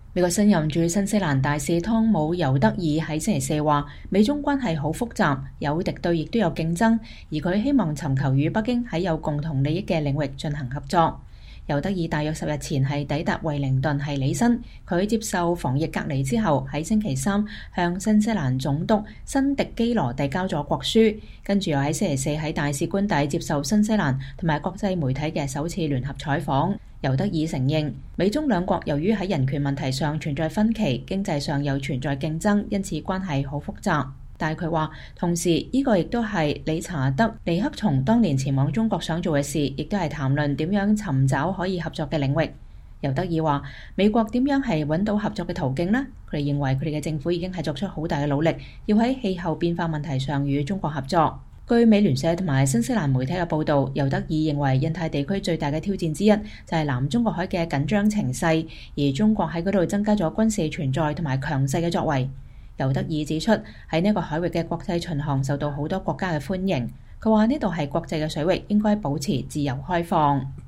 美國新任駐新西蘭大使湯姆尤德爾喺星期四話，美中關係好複雜，有敵對亦都有競爭，而佢希望尋求與北京喺有共同利益嘅領域進行合作。尤德爾大約10日前係抵達惠靈頓係履新，佢接受防疫隔離之後，喺星期三向新西蘭總督辛迪基羅遞交咗國書，跟住又喺星期四喺大使官邸接受新西蘭同埋國際媒體嘅首次聯合採訪。尤德爾承認，美中兩國由於喺人權問題上存在分歧，經濟上又存在競爭，因此關係好複雜。但係佢話，同時呢個亦都係理查德·尼克松當年前往中國想做嘅事，亦都係談論點樣尋找可以合作嘅領域。尤德爾話，美國點樣係揾到合作嘅途徑呢？佢哋認為佢哋嘅政府已經係作出好大嘅努力，要喺氣候變化問題上與中國合作。據美聯社同埋新西蘭媒體嘅報導，尤德爾認為印太地區最大嘅挑戰之一就係南中國海嘅緊張情勢，而中國喺嗰度增加咗軍事存在同埋強勢嘅作為。尤德爾指出，喺呢個海域嘅國際巡航受到好多國家嘅歡迎。佢話呢度係國際嘅水域，應該保持自由開放。